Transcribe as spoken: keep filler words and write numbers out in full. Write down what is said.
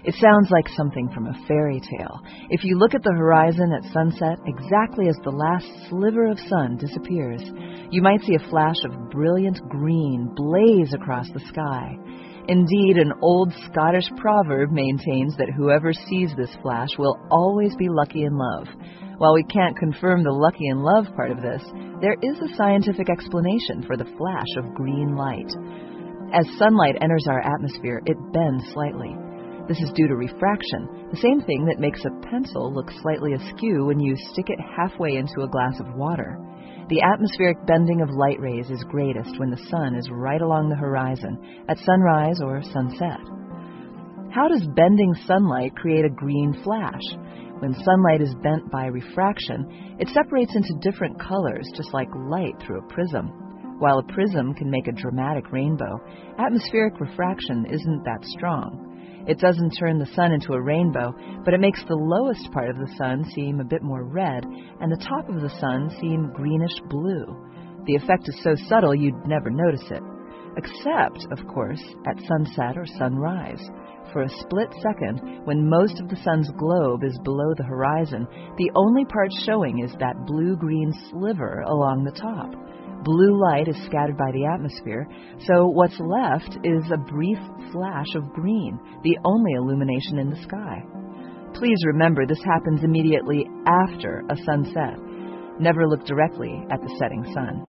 It sounds like something from a fairy tale. If you look at the horizon at sunset, exactly as the last sliver of sun disappears, you might see a flash of brilliant green blaze across the sky. Indeed, an old Scottish proverb maintains that whoever sees this flash will always be lucky in love. While we can't confirm the lucky in love part of this, there is a scientific explanation for the flash of green light. As sunlight enters our atmosphere, it bends slightly. This is due to refraction, the same thing that makes a pencil look slightly askew when you stick it halfway into a glass of water. The atmospheric bending of light rays is greatest when the sun is right along the horizon, at sunrise or sunset. How does bending sunlight create a green flash? When sunlight is bent by refraction, it separates into different colors, just like light through a prism. While a prism can make a dramatic rainbow, atmospheric refraction isn't that strong. It doesn't turn the sun into a rainbow, but it makes the lowest part of the sun seem a bit more red and the top of the sun seem greenish blue. The effect is so subtle you'd never notice it. Except, of course, at sunset or sunrise. For a split second, when most of the sun's globe is below the horizon, the only part showing is that blue-green sliver along the top. Blue light is scattered by the atmosphere, so what's left is a brief flash of green, the only illumination in the sky. Please remember this happens immediately after a sunset. Never look directly at the setting sun.